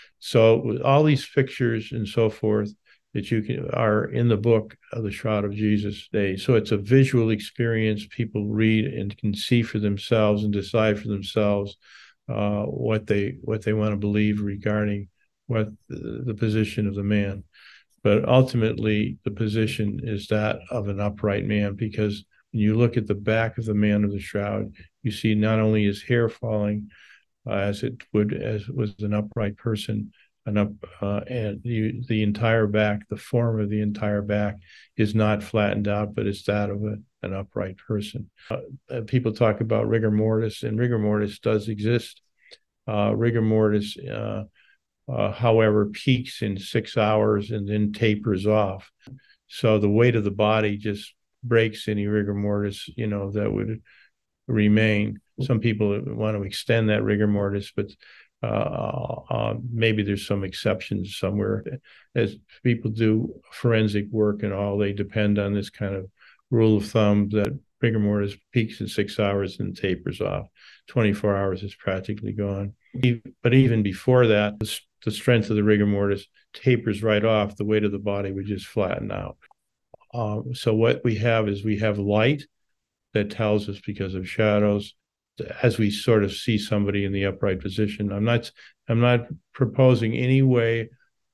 So with all these pictures and so forth that you can are in the book of the Shroud of Jesus Day. So it's a visual experience people read and can see for themselves and decide for themselves Uh, what they what they want to believe regarding what the, the position of the man. But ultimately, the position is that of an upright man, because when you look at the back of the man of the shroud, you see not only his hair falling uh, as it would as was an upright person, an up uh, and you, the entire back, the form of the entire back is not flattened out, but it's that of a, an upright person. Uh, people talk about rigor mortis, and rigor mortis does exist. Uh, rigor mortis, uh, uh, however, peaks in six hours and then tapers off. So the weight of the body just breaks any rigor mortis, you know, that would remain. Some people want to extend that rigor mortis, but uh, uh, maybe there's some exceptions somewhere. As people do forensic work and all, they depend on this kind of rule of thumb that rigor mortis peaks in six hours and tapers off. twenty-four hours is practically gone. But even before that, the strength of the rigor mortis tapers right off. The weight of the body would just flatten out. Um, so what we have is we have light that tells us because of shadows, as we sort of see somebody in the upright position. I'm not I'm not proposing any way,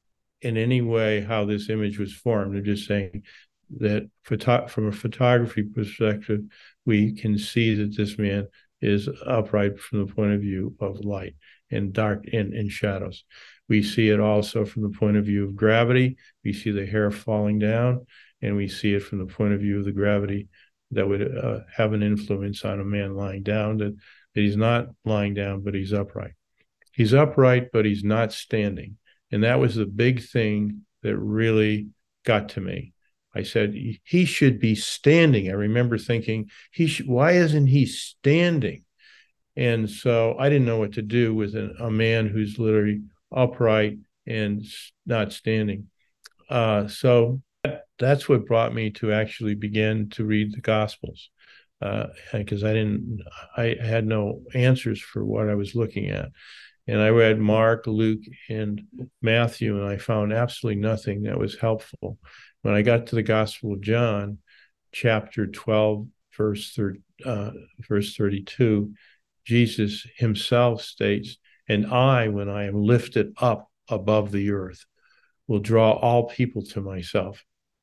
in any way, how this image was formed. I'm just saying that photo- from a photography perspective, we can see that this man is upright from the point of view of light and dark and, and shadows. We see it also from the point of view of gravity. We see the hair falling down, and we see it from the point of view of the gravity that would uh, have an influence on a man lying down, that, that he's not lying down, but he's upright. He's upright, but he's not standing. And that was the big thing that really got to me. I said, he should be standing. I remember thinking, he should, why isn't he standing? And so I didn't know what to do with a, a man who's literally upright and not standing. Uh, so that, that's what brought me to actually begin to read the Gospels. because uh, I didn't, I had no answers for what I was looking at. And I read Mark, Luke, and Matthew, and I found absolutely nothing that was helpful. When I got to the Gospel of John, chapter twelve, verse thirty, uh, verse thirty-two, Jesus himself states, "And I, when I am lifted up above the earth, will draw all people to myself."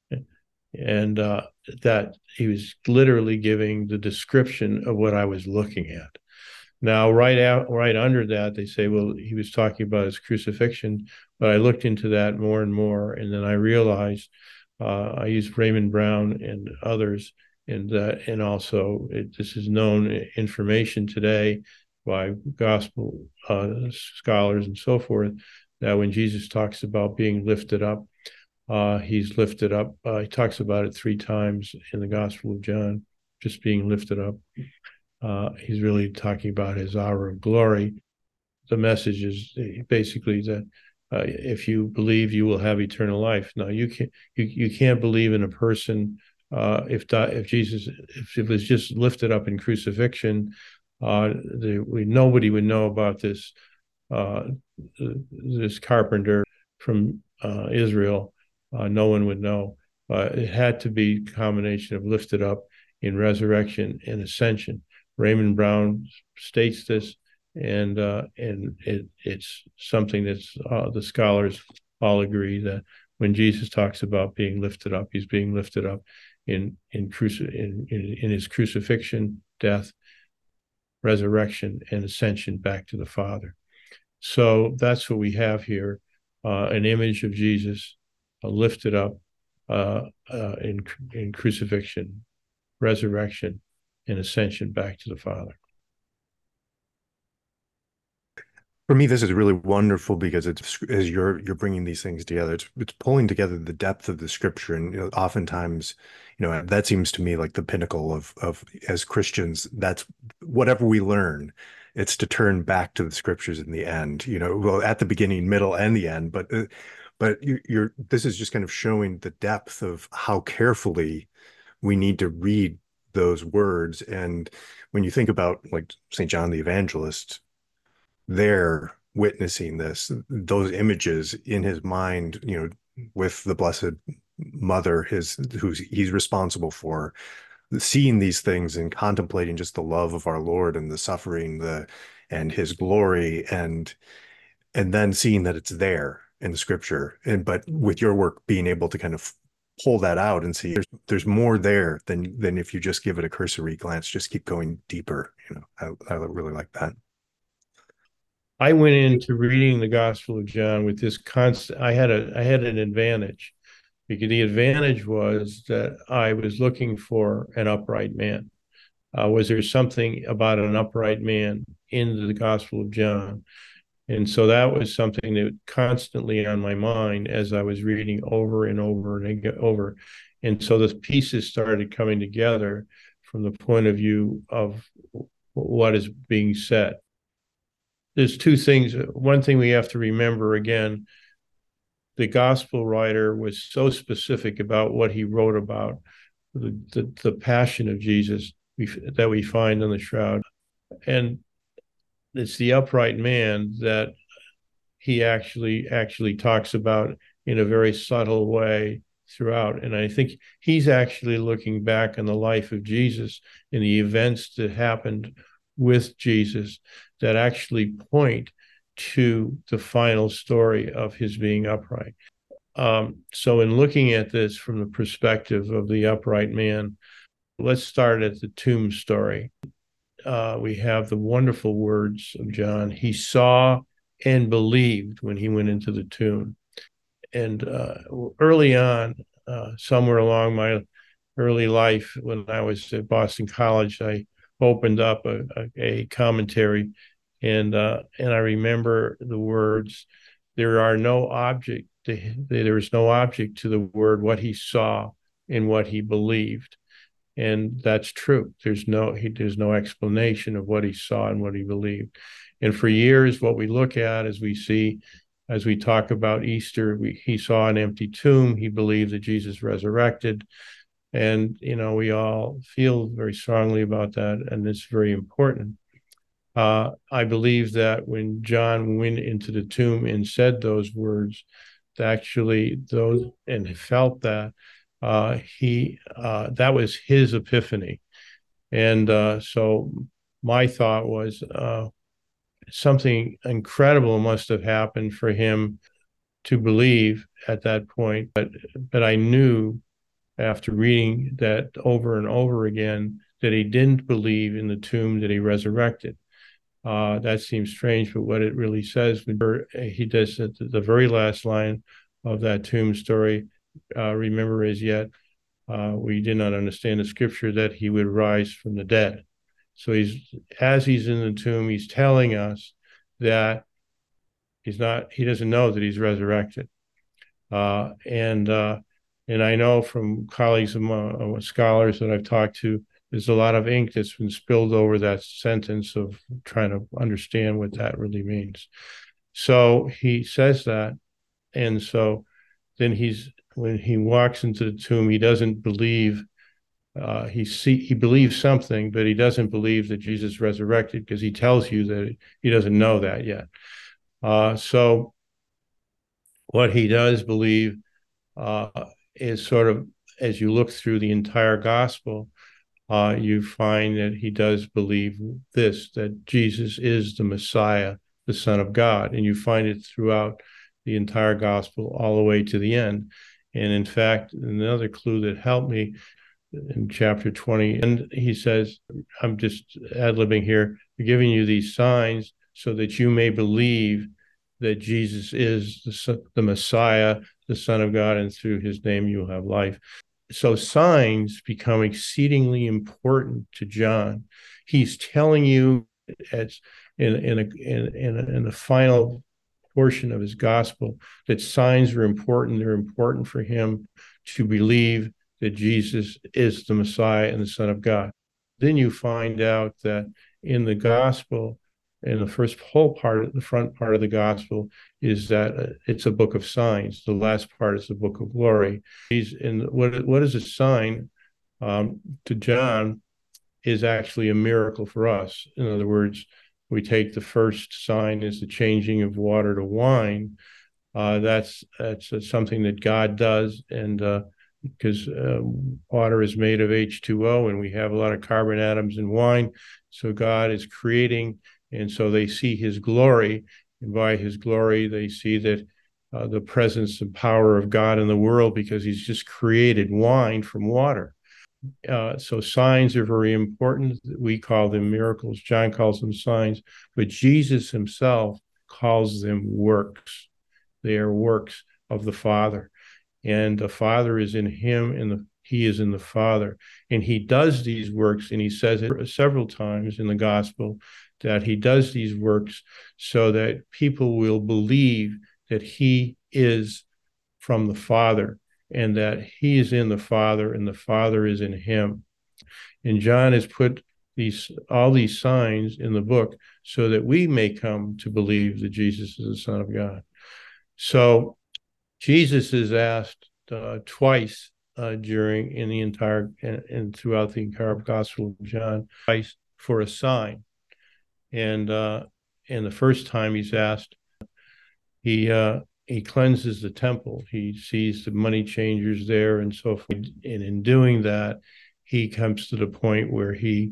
And uh, that he was literally giving the description of what I was looking at. Now, right out, right under that, they say, well, he was talking about his crucifixion, but I looked into that more and more, and then I realized uh, I used Raymond Brown and others, and uh, and also it, this is known information today by gospel uh, scholars and so forth, that when Jesus talks about being lifted up, uh, he's lifted up. Uh, he talks about it three times in the Gospel of John, just being lifted up. Uh, he's really talking about his hour of glory. The message is basically that uh, if you believe, you will have eternal life. Now, you can't you, you can't believe in a person uh, if if Jesus if it was just lifted up in crucifixion. Uh, the, we, nobody would know about this uh, this carpenter from uh, Israel. Uh, no one would know. Uh, it had to be a combination of lifted up in resurrection and ascension. Raymond Brown states this, and uh, and it, it's something that's uh, the scholars all agree that when Jesus talks about being lifted up, he's being lifted up in in, cruci- in, in, in his crucifixion, death, resurrection, and ascension back to the Father. So that's what we have here, uh, an image of Jesus uh, lifted up uh, uh, in, in crucifixion, resurrection, and ascension back to the Father. For me, this is really wonderful because it's as you're you're bringing these things together, it's it's pulling together the depth of the scripture, and you know, oftentimes, you know, that seems to me like the pinnacle of of as Christians. That's whatever we learn, it's to turn back to the scriptures in the end. You know, well, at the beginning, middle, and the end. But uh, but you, you're this is just kind of showing the depth of how carefully we need to read those words. And when you think about like Saint John the Evangelist, there witnessing this, those images in his mind, you know, with the Blessed Mother, his who's he's responsible for, seeing these things and contemplating just the love of our Lord and the suffering, the and his glory, and and then seeing that it's there in the scripture. And but with your work being able to kind of pull that out and see there's there's more there than than if you just give it a cursory glance, just keep going deeper. You know, I, I really like that. I went into reading the Gospel of John with this constant. I had a I had an advantage, because the advantage was that I was looking for an upright man. Uh, was there something about an upright man in the Gospel of John? And so that was something that was constantly on my mind as I was reading over and over and over. And so the pieces started coming together from the point of view of what is being said. There's two things. One thing we have to remember, again, the gospel writer was so specific about what he wrote about, the, the, the passion of Jesus we, that we find in the shroud. And it's the upright man that he actually actually talks about in a very subtle way throughout. And I think he's actually looking back on the life of Jesus and the events that happened with Jesus that actually point to the final story of his being upright. Um, so in looking at this from the perspective of the upright man, let's start at the tomb story. Uh, we have the wonderful words of John. He saw and believed when he went into the tomb. And uh, early on, uh, somewhere along my early life, when I was at Boston College, I opened up a, a, a commentary, and uh, and I remember the words, there are no object, to, there is no object to the word what he saw and what he believed. And that's true. There's no he, there's no explanation of what he saw and what he believed. And for years, what we look at as we see, as we talk about Easter, we, he saw an empty tomb. He believed that Jesus resurrected. And, you know, we all feel very strongly about that, and it's very important. Uh, I believe that when John went into the tomb and said those words, actually those and felt that uh, he uh, that was his epiphany. And uh, so my thought was uh, something incredible must have happened for him to believe at that point. But but I knew after reading that over and over again that he didn't believe in the tomb that he resurrected. Uh, that seems strange, but what it really says, he does at the very last line of that tomb story, uh, remember as yet, uh, we did not understand the scripture that he would rise from the dead. So he's, as he's in the tomb, he's telling us that he's not, he doesn't know that he's resurrected. Uh, and, uh, and I know from colleagues of uh, scholars that I've talked to, there's a lot of ink that's been spilled over that sentence of trying to understand what that really means. So he says that. And so then he's, when he walks into the tomb, he doesn't believe, uh, he see, he believes something, but he doesn't believe that Jesus resurrected, because he tells you that he doesn't know that yet. Uh, so what he does believe uh, is sort of, as you look through the entire gospel, uh, you find that he does believe this, that Jesus is the Messiah, the Son of God. And you find it throughout the entire gospel all the way to the end. And in fact, another clue that helped me in chapter twenty, and he says, I'm just ad-libbing here, giving you these signs so that you may believe that Jesus is the, the Messiah, the Son of God, and through his name you have life. So signs become exceedingly important to John. He's telling you as in, in, a, in, in, a, in the final portion of his gospel that signs are important. They're important for him to believe that Jesus is the Messiah and the Son of God. Then you find out that in the gospel, in the first whole part, the front part of the gospel, is that it's a book of signs. The last part is the book of glory. He's in what what is a sign um, to John is actually a miracle for us. In other words, we take the first sign as the changing of water to wine. Uh, that's that's something that God does, and uh, because uh, water is made of H two O, and we have a lot of carbon atoms in wine, so God is creating. And so they see his glory, and by his glory, they see that uh, the presence and power of God in the world, because he's just created wine from water. Uh, so signs are very important. We call them miracles. John calls them signs, but Jesus himself calls them works. They are works of the Father, and the Father is in him, and the, he is in the Father. And he does these works, and he says it several times in the gospel, that he does these works so that people will believe that he is from the Father, and that he is in the Father and the Father is in him. And John has put these all these signs in the book so that we may come to believe that Jesus is the Son of God. So Jesus is asked uh, twice uh, during in the entire and, and throughout the entire Gospel of John, twice for a sign. And uh, and the first time he's asked, he uh, he cleanses the temple. He sees the money changers there and so forth. And in doing that, he comes to the point where he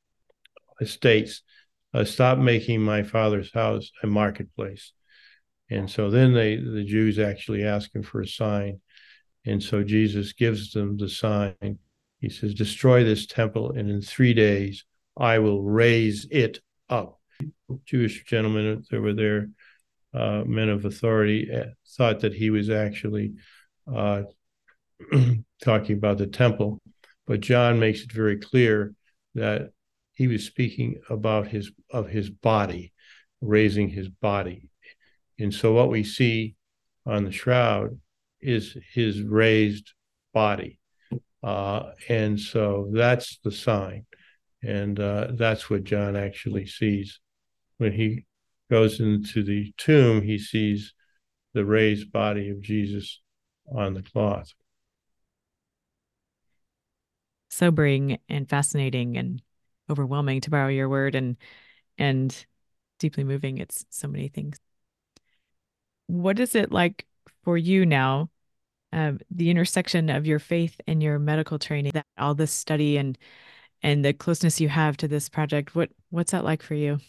states, uh, "Stop making my Father's house a marketplace." And so then they the Jews actually ask him for a sign, and so Jesus gives them the sign. He says, "Destroy this temple, and in three days I will raise it up." Jewish gentlemen that were there, uh, men of authority, uh, thought that he was actually uh, talking about the temple, but John makes it very clear that he was speaking about his of his body, raising his body. And so what we see on the shroud is his raised body, uh, and so that's the sign, and uh, that's what John actually sees. When he goes into the tomb, he sees the raised body of Jesus on the cloth. sobering and fascinating and overwhelming, to borrow your word, and and deeply moving. It's so many things. What is it like for you now, uh, the intersection of your faith and your medical training, that all this study and and the closeness you have to this project? What what's that like for you?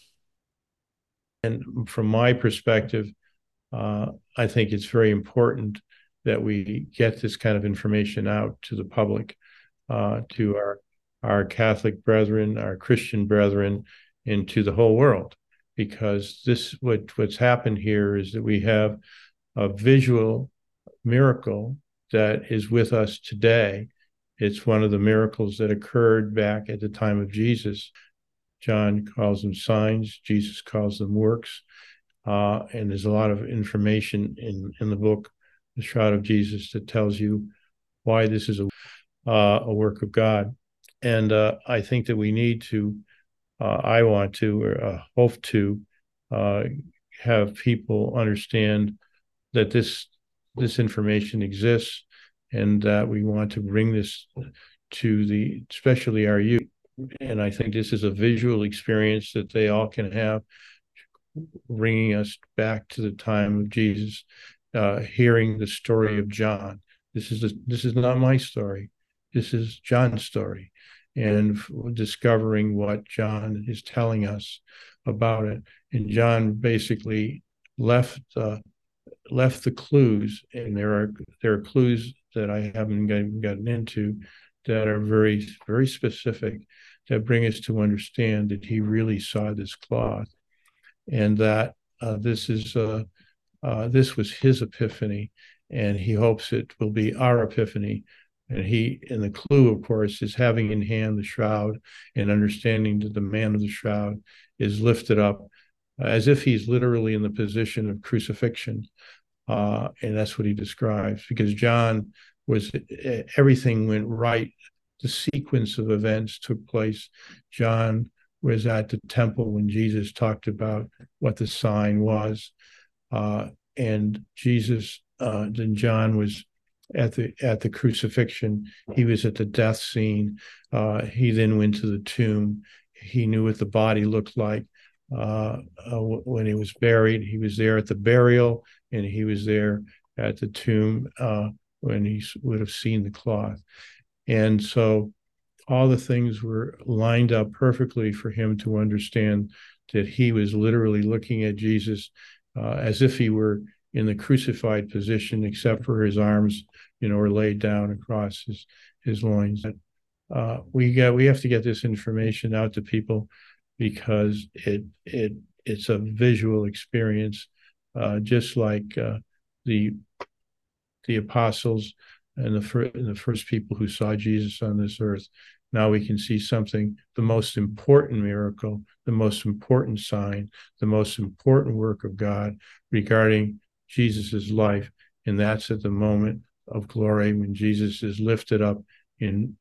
And from my perspective, uh, I think it's very important that we get this kind of information out to the public, uh, to our our Catholic brethren, our Christian brethren, and to the whole world, because this what what's happened here is that we have a visual miracle that is with us today. It's one of the miracles that occurred back at the time of Jesus. John calls them signs, Jesus calls them works. Uh, and there's a lot of information in, in the book, The Shroud of Jesus, that tells you why this is a, uh, a work of God. And uh, I think that we need to, uh, I want to, or uh, hope to, uh, have people understand that this this information exists, and that we want to bring this to the, especially our youth. And I think this is a visual experience that they all can have, bringing us back to the time of Jesus, uh, hearing the story of John. This is a, this is not my story. This is John's story, and discovering what John is telling us about it. And John basically left uh, left the clues, and there are there are clues that I haven't gotten into that are very very specific, that bring us to understand that he really saw this cloth, and that uh, this is uh, uh, this was his epiphany, and he hopes it will be our epiphany. And he and the clue, of course, is having in hand the shroud and understanding that the man of the shroud is lifted up as if he's literally in the position of crucifixion. Uh, and that's what he describes, because John was, everything went right. The sequence of events took place. John was at the temple when Jesus talked about what the sign was. Uh, and Jesus, uh, then John was at the at the crucifixion. He was at the death scene. Uh, he then went to the tomb. He knew what the body looked like uh, uh, when he was buried. He was there at the burial, and he was there at the tomb uh, when he would have seen the cloth. And so all the things were lined up perfectly for him to understand that he was literally looking at Jesus uh, as if he were in the crucified position, except for his arms, you know, are laid down across his his loins. Uh, we got we have to get this information out to people, because it it it's a visual experience, uh, just like uh, the the apostles and the fir- and the first people who saw Jesus on this earth. Now we can see something, the most important miracle, the most important sign, the most important work of God regarding Jesus's life, and that's at the moment of glory when Jesus is lifted up in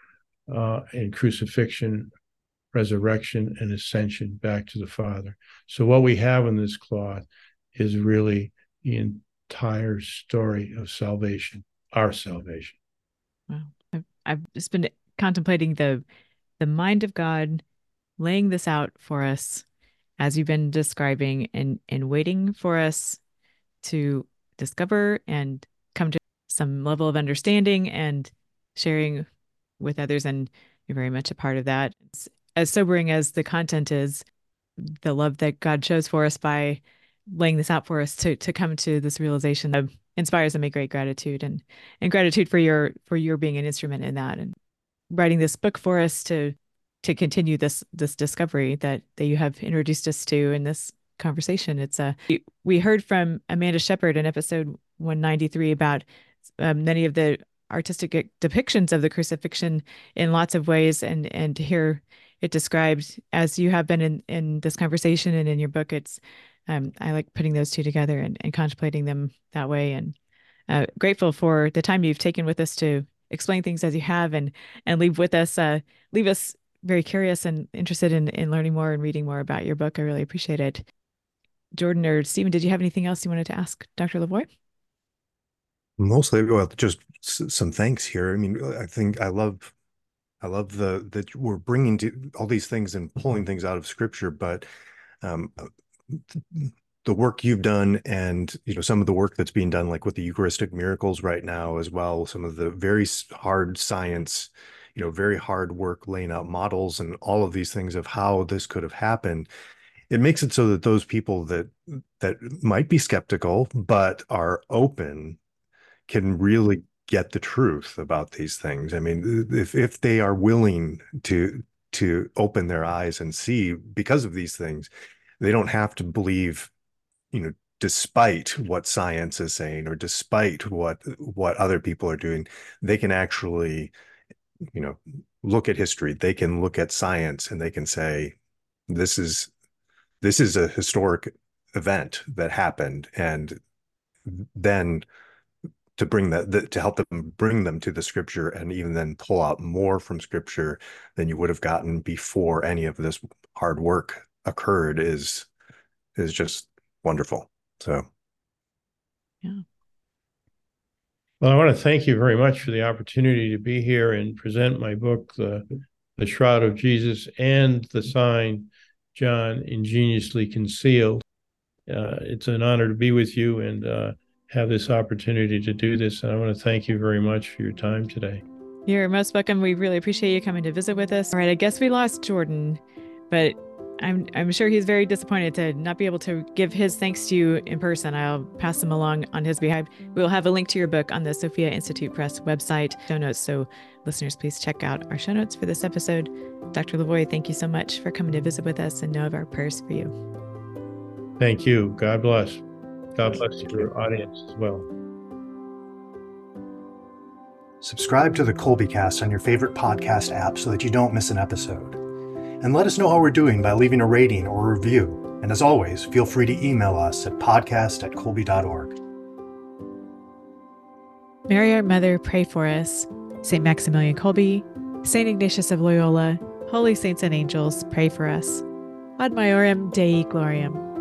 uh, in crucifixion, resurrection, and ascension back to the Father. So what we have in this cloth is really the entire story of salvation, our salvation. Wow. I've, I've just been contemplating the the mind of God laying this out for us, as you've been describing, and and waiting for us to discover and come to some level of understanding and sharing with others. And you're very much a part of that. It's, as sobering as the content is, the love that God shows for us by laying this out for us to to come to this realization of inspires me great gratitude, and and gratitude for your for your being an instrument in that, and writing this book for us to to continue this this discovery that that you have introduced us to in this conversation. It's a uh, we heard from Amanda Shepard in episode one ninety-three about um, many of the artistic depictions of the crucifixion in lots of ways, and and to hear it described as you have been in in this conversation and in your book. It's um, I like putting those two together and, and contemplating them that way, and uh, grateful for the time you've taken with us to explain things as you have, and and leave with us uh, leave us very curious and interested in in learning more and reading more about your book. I really appreciate it. Jordan or Stephen, did you have anything else you wanted to ask Doctor Lavoie? Mostly, well, just some thanks here. I mean, I think I love I love the that we're bringing to all these things and pulling things out of Scripture, but um, the work you've done, and you know some of the work that's being done, like with the Eucharistic miracles right now, as well, some of the very hard science, you know, very hard work laying out models and all of these things of how this could have happened. It makes it so that those people that that might be skeptical but are open can really get the truth about these things. I mean, if if they are willing to to open their eyes and see because of these things, they don't have to believe, you know, despite what science is saying or despite what what other people are doing. They can actually, you know, look at history. They can look at science and they can say, this is this is a historic event that happened, and then to bring that, the, to help them bring them to the Scripture, and even then pull out more from Scripture than you would have gotten before any of this hard work occurred is is just wonderful. So, Yeah. Well, I want to thank you very much for the opportunity to be here and present my book, The, the Shroud of Jesus and the Sign John Ingeniously Concealed. Uh, it's an honor to be with you and uh, have this opportunity to do this. And I want to thank you very much for your time today. You're most welcome. We really appreciate you coming to visit with us. All right, I guess we lost Jordan, but I'm I'm sure he's very disappointed to not be able to give his thanks to you in person. I'll pass them along on his behalf. We'll have a link to your book on the Sophia Institute Press website, show notes. So listeners, please check out our show notes for this episode. Doctor Lavoie, thank you so much for coming to visit with us, and know of our prayers for you. Thank you. God bless. God bless your audience as well. subscribe to the Kolbecast on your favorite podcast app so that you don't miss an episode. And let us know how we're doing by leaving a rating or a review. And as always, feel free to email us at podcast at kolbe dot org. Mary, our Mother, pray for us. Saint Maximilian Kolbe, Saint Ignatius of Loyola, holy saints and angels, pray for us. Ad Maiorem Dei Gloriam.